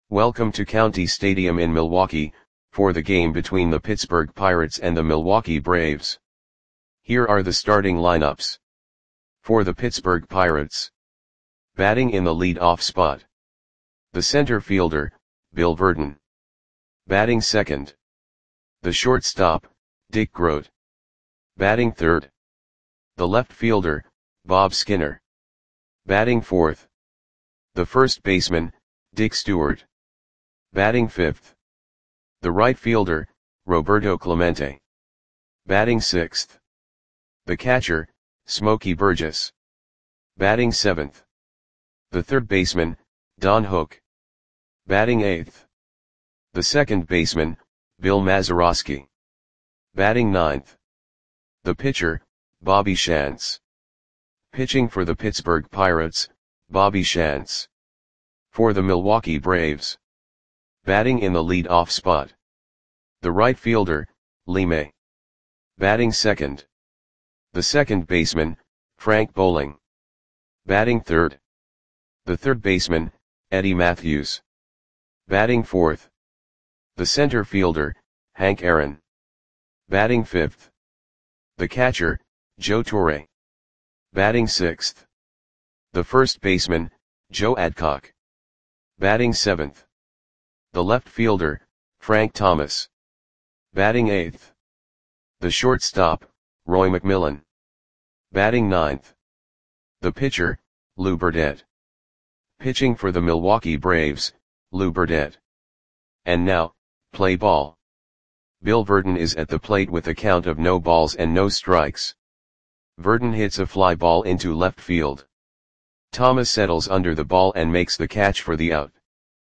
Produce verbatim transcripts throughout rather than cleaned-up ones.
Welcome to County Stadium in Milwaukee, for the game between the Pittsburgh Pirates and the Milwaukee Braves. Here are the starting lineups. For the Pittsburgh Pirates. Batting in the lead-off spot. The center fielder, Bill Virdon. Batting second. The shortstop, Dick Groat. Batting third. The left fielder, Bob Skinner. Batting fourth. The first baseman, Dick Stewart. Batting fifth. The right fielder, Roberto Clemente. Batting sixth. The catcher, Smokey Burgess. Batting seventh. The third baseman, Don Hook. Batting eighth. The second baseman, Bill Mazeroski. Batting ninth. The pitcher, Bobby Shantz. Pitching for the Pittsburgh Pirates, Bobby Shantz. For the Milwaukee Braves. Batting in the lead-off spot. The right fielder, Lee May. Batting second. The second baseman, Frank Bowling. Batting third. The third baseman, Eddie Matthews. Batting fourth. The center fielder, Hank Aaron. Batting fifth. The catcher, Joe Torre. Batting sixth. The first baseman, Joe Adcock. Batting seventh. The left fielder, Frank Thomas. Batting eighth. The shortstop, Roy McMillan. Batting ninth. The pitcher, Lou Burdett. Pitching for the Milwaukee Braves, Lou Burdett. And now, play ball. Bill Virdon is at the plate with a count of no balls and no strikes. Virdon hits a fly ball into left field. Thomas settles under the ball and makes the catch for the out.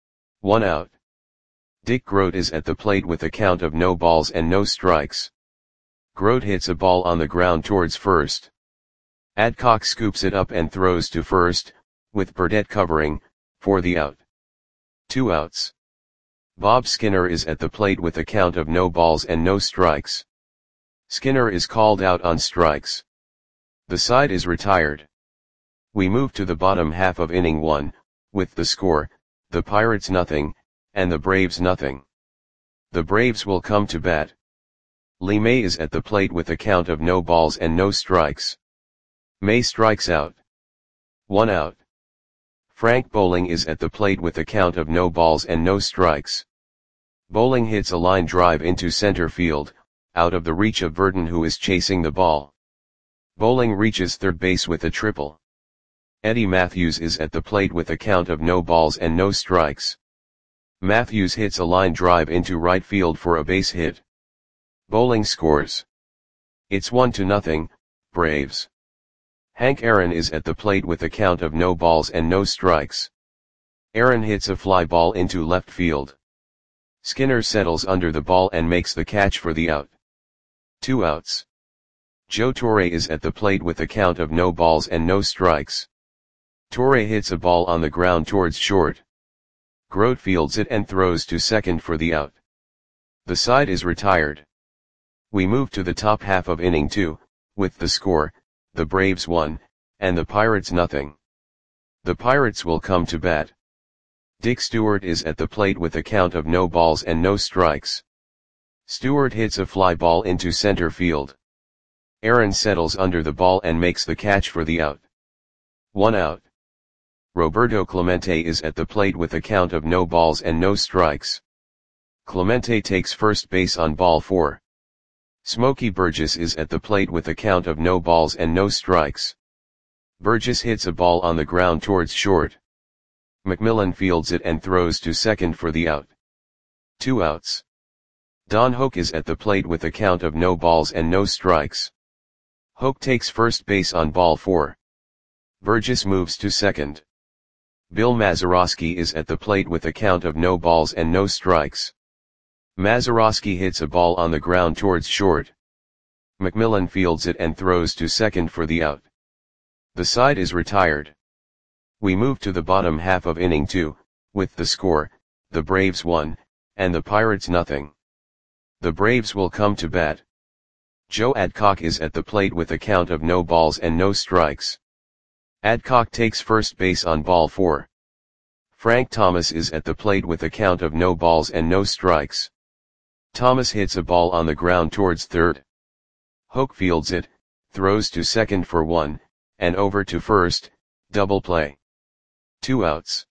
One out. Dick Groat is at the plate with a count of no balls and no strikes. Groat hits a ball on the ground towards first. Adcock scoops it up and throws to first, with Burdett covering, for the out. Two outs. Bob Skinner is at the plate with a count of no balls and no strikes. Skinner is called out on strikes. The side is retired. We move to the bottom half of inning one, with the score, the Pirates nothing, and the Braves nothing. The Braves will come to bat. Lee May is at the plate with a count of no balls and no strikes. May strikes out. One out. Frank Bowling is at the plate with a count of no balls and no strikes. Bowling hits a line drive into center field, out of the reach of Virdon, who is chasing the ball. Bowling reaches third base with a triple. Eddie Matthews is at the plate with a count of no balls and no strikes. Matthews hits a line drive into right field for a base hit. Bowling scores. It's one to nothing, Braves. Hank Aaron is at the plate with a count of no balls and no strikes. Aaron hits a fly ball into left field. Skinner settles under the ball and makes the catch for the out. Two outs. Joe Torre is at the plate with a count of no balls and no strikes. Torre hits a ball on the ground towards short. Groat fields it and throws to second for the out. The side is retired. We move to the top half of inning two, with the score, the Braves one, and the Pirates nothing. The Pirates will come to bat. Dick Stewart is at the plate with a count of no balls and no strikes. Stewart hits a fly ball into center field. Aaron settles under the ball and makes the catch for the out. One out. Roberto Clemente is at the plate with a count of no balls and no strikes. Clemente takes first base on ball four. Smokey Burgess is at the plate with a count of no balls and no strikes. Burgess hits a ball on the ground towards short. McMillan fields it and throws to second for the out. Two outs. Don Hook is at the plate with a count of no balls and no strikes. Hook takes first base on ball four. Burgess moves to second. Bill Mazeroski is at the plate with a count of no balls and no strikes. Mazeroski hits a ball on the ground towards short. McMillan fields it and throws to second for the out. The side is retired. We move to the bottom half of inning two, with the score, the Braves one, and the Pirates nothing. The Braves will come to bat. Joe Adcock is at the plate with a count of no balls and no strikes. Adcock takes first base on ball four. Frank Thomas is at the plate with a count of no balls and no strikes. Thomas hits a ball on the ground towards third. Hoke fields it, throws to second for one, and over to first, double play. Two outs.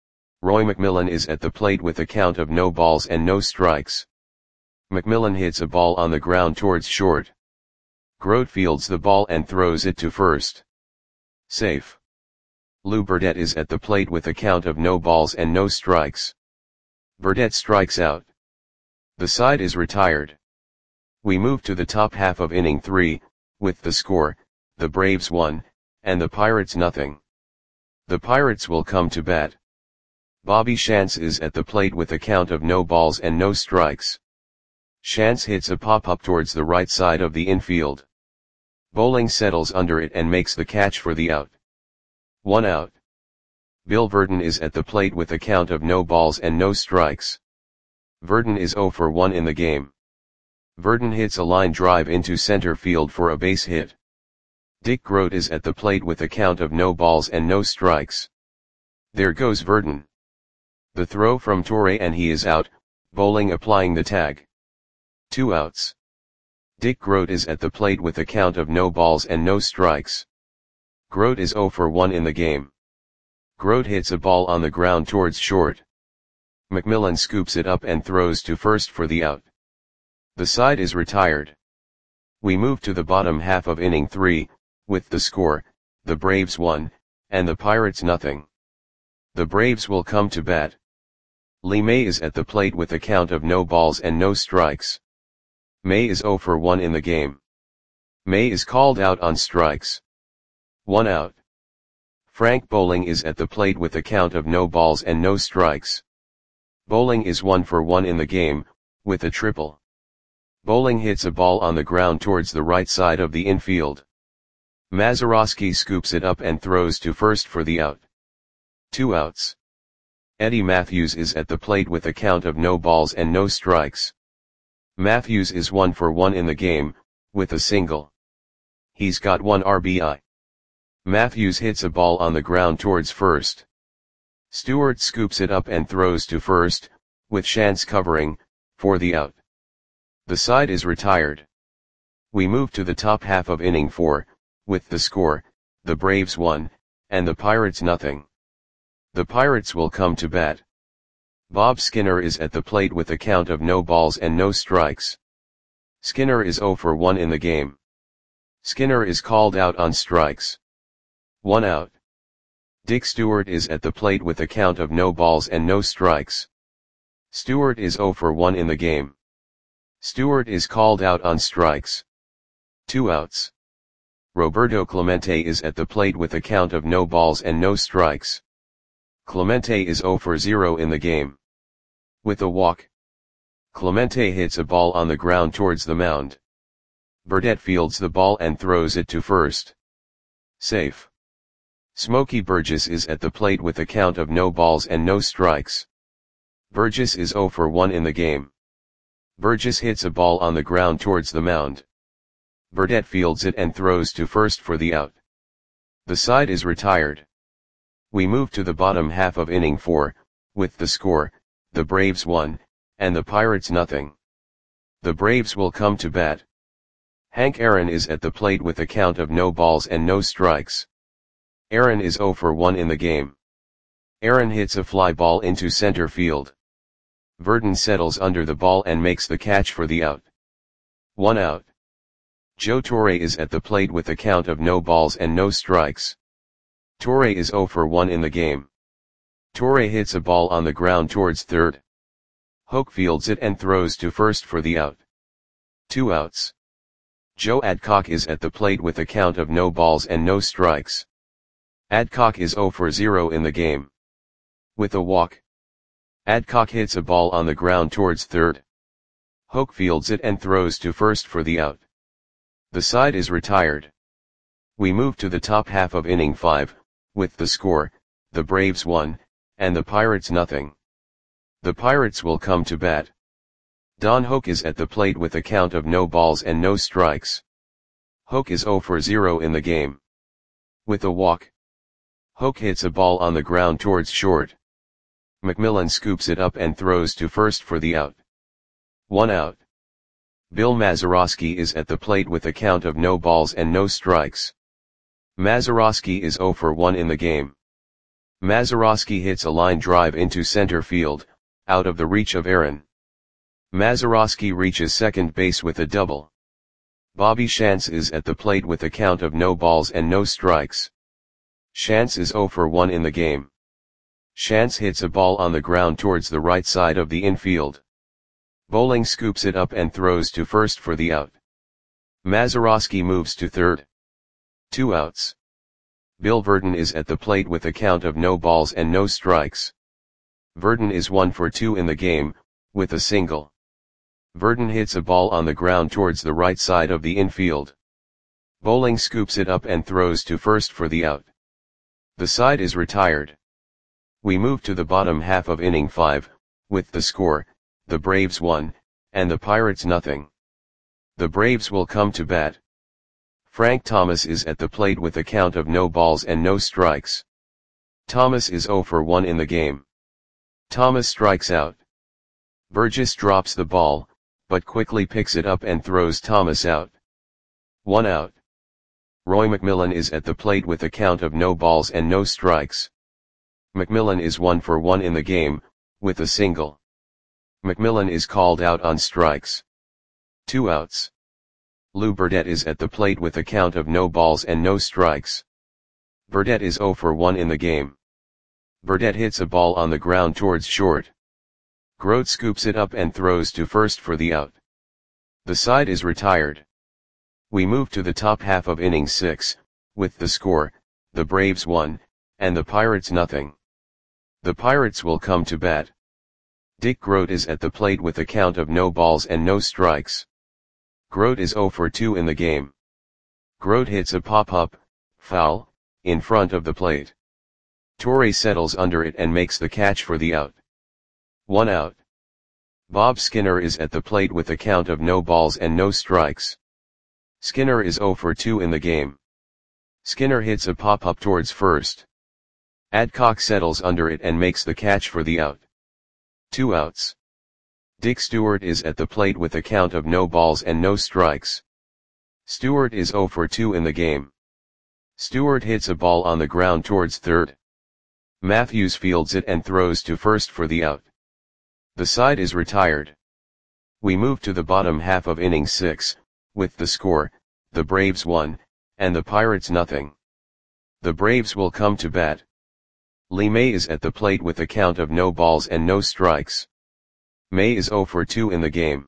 Roy McMillan is at the plate with a count of no balls and no strikes. McMillan hits a ball on the ground towards short. Grote fields the ball and throws it to first. Safe. Lou Burdette is at the plate with a count of no balls and no strikes. Burdette strikes out. The side is retired. We move to the top half of inning three, with the score, the Braves one, and the Pirates nothing. The Pirates will come to bat. Bobby Shantz is at the plate with a count of no balls and no strikes. Shantz hits a pop-up towards the right side of the infield. Bowling settles under it and makes the catch for the out. One out. Bill Verdon is at the plate with a count of no balls and no strikes. Verdon is oh for one in the game. Verdon hits a line drive into center field for a base hit. Dick Grote is at the plate with a count of no balls and no strikes. There goes Verdon. The throw from Torre and he is out, Bowling applying the tag. Two outs. Dick Grote is at the plate with a count of no balls and no strikes. Grote is oh for one in the game. Grote hits a ball on the ground towards short. McMillan scoops it up and throws to first for the out. The side is retired. We move to the bottom half of inning three, with the score, the Braves one, and the Pirates nothing. The Braves will come to bat. Lee May is at the plate with a count of no balls and no strikes. May is oh for one in the game. May is called out on strikes. One out. Frank Bowling is at the plate with a count of no balls and no strikes. Bowling is one for one in the game, with a triple. Bowling hits a ball on the ground towards the right side of the infield. Mazeroski scoops it up and throws to first for the out. Two outs. Eddie Matthews is at the plate with a count of no balls and no strikes. Matthews is one for one in the game, with a single. He's got one R B I. Matthews hits a ball on the ground towards first. Stewart scoops it up and throws to first, with Shantz covering, for the out. The side is retired. We move to the top half of inning four, with the score, the Braves one, and the Pirates nothing. The Pirates will come to bat. Bob Skinner is at the plate with a count of no balls and no strikes. Skinner is oh for one in the game. Skinner is called out on strikes. One out. Dick Stewart is at the plate with a count of no balls and no strikes. Stewart is oh for one in the game. Stewart is called out on strikes. Two outs. Roberto Clemente is at the plate with a count of no balls and no strikes. Clemente is oh for zero in the game. With a walk. Clemente hits a ball on the ground towards the mound. Burdette fields the ball and throws it to first. Safe. Smokey Burgess is at the plate with a count of no balls and no strikes. Burgess is oh for one in the game. Burgess hits a ball on the ground towards the mound. Burdette fields it and throws to first for the out. The side is retired. We move to the bottom half of inning four, with the score, the Braves one, and the Pirates nothing. The Braves will come to bat. Hank Aaron is at the plate with a count of no balls and no strikes. Aaron is oh for one in the game. Aaron hits a fly ball into center field. Verdon settles under the ball and makes the catch for the out. One out. Joe Torre is at the plate with a count of no balls and no strikes. Torre is oh for one in the game. Torre hits a ball on the ground towards third. Hoke fields it and throws to first for the out. Two outs. Joe Adcock is at the plate with a count of no balls and no strikes. Adcock is oh for zero in the game. With a walk. Adcock hits a ball on the ground towards third. Hoke fields it and throws to first for the out. The side is retired. We move to the top half of inning five, with the score, the Braves one, and the Pirates nothing. The Pirates will come to bat. Don Hoke is at the plate with a count of no balls and no strikes. Hoke is oh for zero in the game. With a walk. Hoke hits a ball on the ground towards short. McMillan scoops it up and throws to first for the out. One out. Bill Mazeroski is at the plate with a count of no balls and no strikes. Mazeroski is oh for one in the game. Mazeroski hits a line drive into center field, out of the reach of Aaron. Mazeroski reaches second base with a double. Bobby Shantz is at the plate with a count of no balls and no strikes. Shantz is oh for one in the game. Shantz hits a ball on the ground towards the right side of the infield. Bowling scoops it up and throws to first for the out. Mazeroski moves to third. Two outs. Bill Verdon is at the plate with a count of no balls and no strikes. Verdon is one for two in the game, with a single. Verdon hits a ball on the ground towards the right side of the infield. Bowling scoops it up and throws to first for the out. The side is retired. We move to the bottom half of inning five, with the score, the Braves one, and the Pirates nothing. The Braves will come to bat. Frank Thomas is at the plate with a count of no balls and no strikes. Thomas is oh for one in the game. Thomas strikes out. Burgess drops the ball, but quickly picks it up and throws Thomas out. One out. Roy McMillan is at the plate with a count of no balls and no strikes. McMillan is one for one in the game, with a single. McMillan is called out on strikes. Two outs. Lou Burdette is at the plate with a count of no balls and no strikes. Burdette is oh for one in the game. Burdette hits a ball on the ground towards short. Grote scoops it up and throws to first for the out. The side is retired. We move to the top half of inning six, with the score, the Braves one, and the Pirates nothing. The Pirates will come to bat. Dick Grote is at the plate with a count of no balls and no strikes. Grote is oh for two in the game. Grote hits a pop-up, foul, in front of the plate. Torre settles under it and makes the catch for the out. One out. Bob Skinner is at the plate with a count of no balls and no strikes. Skinner is oh for two in the game. Skinner hits a pop-up towards first. Adcock settles under it and makes the catch for the out. Two outs. Dick Stewart is at the plate with a count of no balls and no strikes. Stewart is oh for two in the game. Stewart hits a ball on the ground towards third. Matthews fields it and throws to first for the out. The side is retired. We move to the bottom half of inning six, with the score, the Braves one, and the Pirates nothing. The Braves will come to bat. Lee May is at the plate with a count of no balls and no strikes. May is oh for two in the game.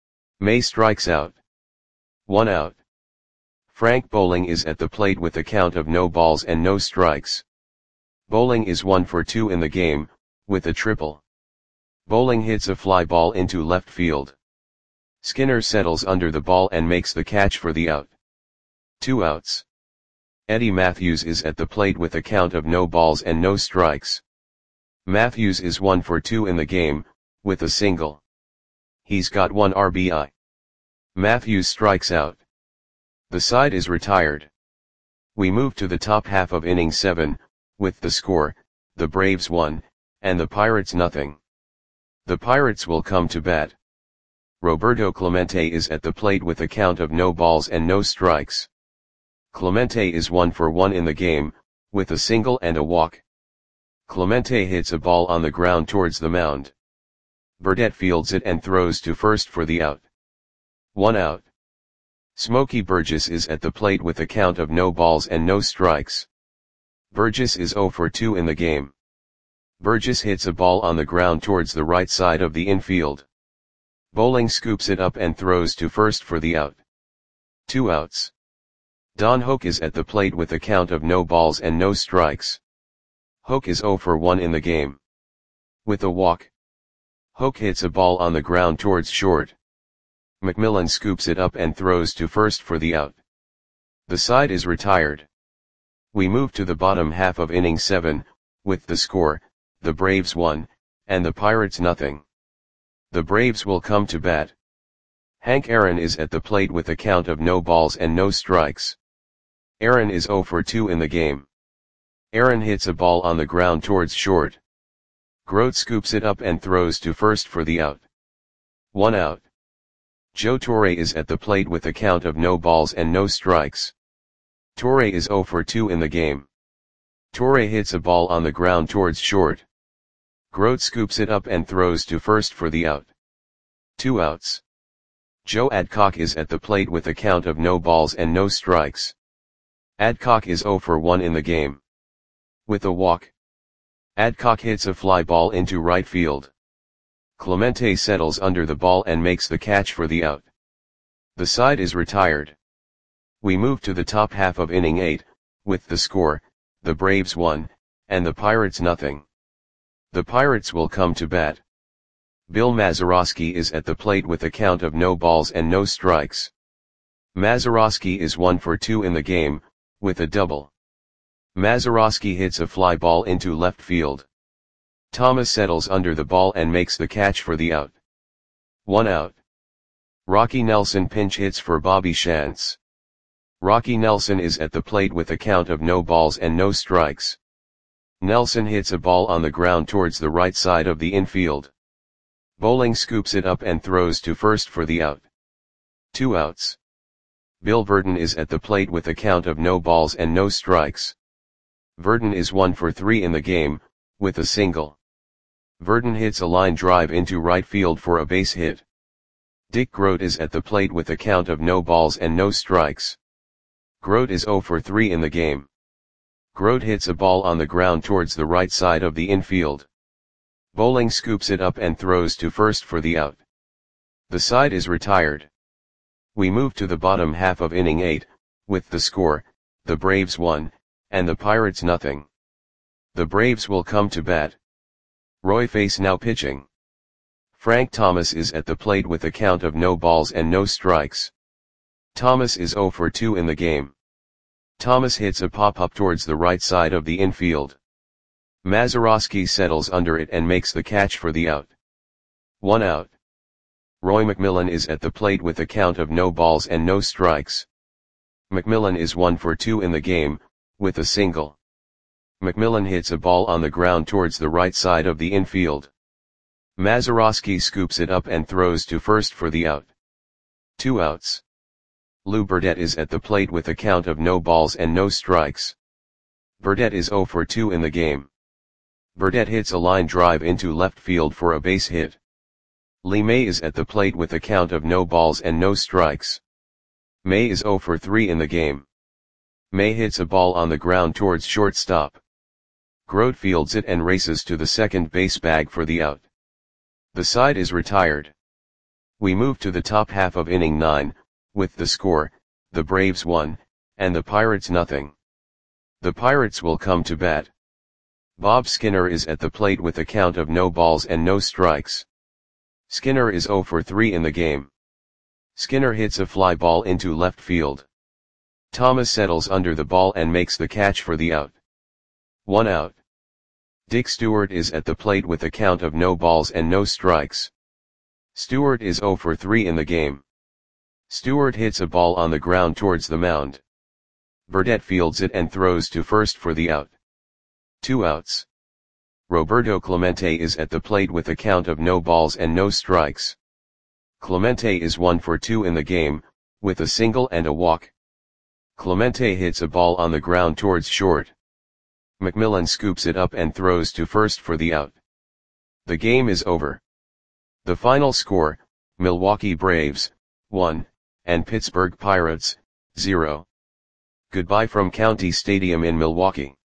May strikes out. One out. Frank Bowling is at the plate with a count of no balls and no strikes. Bowling is one for two in the game, with a triple. Bowling hits a fly ball into left field. Skinner settles under the ball and makes the catch for the out. Two outs. Eddie Matthews is at the plate with a count of no balls and no strikes. Matthews is one for two in the game, with a single. He's got one R B I. Matthews strikes out. The side is retired. We move to the top half of inning seven, with the score, the Braves one, and the Pirates nothing. The Pirates will come to bat. Roberto Clemente is at the plate with a count of no balls and no strikes. Clemente is one for one in the game, with a single and a walk. Clemente hits a ball on the ground towards the mound. Burdette fields it and throws to first for the out. One out. Smokey Burgess is at the plate with a count of no balls and no strikes. Burgess is oh for two in the game. Burgess hits a ball on the ground towards the right side of the infield. Bowling scoops it up and throws to first for the out. Two outs. Don Hoke is at the plate with a count of no balls and no strikes. Hoke is oh for one in the game. With a walk. Hoke hits a ball on the ground towards short. McMillan scoops it up and throws to first for the out. The side is retired. We move to the bottom half of inning seven, with the score, the Braves one, and the Pirates nothing. The Braves will come to bat. Hank Aaron is at the plate with a count of no balls and no strikes. Aaron is oh for two in the game. Aaron hits a ball on the ground towards short. Grote scoops it up and throws to first for the out. One out. Joe Torre is at the plate with a count of no balls and no strikes. Torre is zero for two in the game. Torre hits a ball on the ground towards short. Grote scoops it up and throws to first for the out. Two outs. Joe Adcock is at the plate with a count of no balls and no strikes. Adcock is zero for one in the game. With a walk, Adcock hits a fly ball into right field. Clemente settles under the ball and makes the catch for the out. The side is retired. We move to the top half of inning eight, with the score, the Braves one, and the Pirates nothing. The Pirates will come to bat. Bill Mazeroski is at the plate with a count of no balls and no strikes. Mazeroski is one for two in the game, with a double. Mazeroski hits a fly ball into left field. Thomas settles under the ball and makes the catch for the out. One out. Rocky Nelson pinch hits for Bobby Shantz. Rocky Nelson is at the plate with a count of no balls and no strikes. Nelson hits a ball on the ground towards the right side of the infield. Bowling scoops it up and throws to first for the out. Two outs. Bill Verdon is at the plate with a count of no balls and no strikes. Verdon is one for three in the game, with a single. Verdon hits a line drive into right field for a base hit. Dick Grote is at the plate with a count of no balls and no strikes. Grote is zero for three in the game. Grote hits a ball on the ground towards the right side of the infield. Bowling scoops it up and throws to first for the out. The side is retired. We move to the bottom half of inning eight, with the score, the Braves one, and the Pirates nothing. The Braves will come to bat. Roy Face now pitching. Frank Thomas is at the plate with a count of no balls and no strikes. Thomas is zero for two in the game. Thomas hits a pop-up towards the right side of the infield. Mazeroski settles under it and makes the catch for the out. One out. Roy McMillan is at the plate with a count of no balls and no strikes. McMillan is one for two in the game, with a single. McMillan hits a ball on the ground towards the right side of the infield. Mazeroski scoops it up and throws to first for the out. Two outs. Lou Burdette is at the plate with a count of no balls and no strikes. Burdette is zero for two in the game. Burdette hits a line drive into left field for a base hit. Lee May is at the plate with a count of no balls and no strikes. May is zero for three in the game. May hits a ball on the ground towards shortstop. Grote fields it and races to the second base bag for the out. The side is retired. We move to the top half of inning nine, with the score, the Braves one, and the Pirates nothing. The Pirates will come to bat. Bob Skinner is at the plate with a count of no balls and no strikes. Skinner is zero for three in the game. Skinner hits a fly ball into left field. Thomas settles under the ball and makes the catch for the out. One out. Dick Stewart is at the plate with a count of no balls and no strikes. Stewart is zero for three in the game. Stewart hits a ball on the ground towards the mound. Burdette fields it and throws to first for the out. Two outs. Roberto Clemente is at the plate with a count of no balls and no strikes. Clemente is one for two in the game, with a single and a walk. Clemente hits a ball on the ground towards short. McMillan scoops it up and throws to first for the out. The game is over. The final score, Milwaukee Braves, one, and Pittsburgh Pirates, zero. Goodbye from County Stadium in Milwaukee.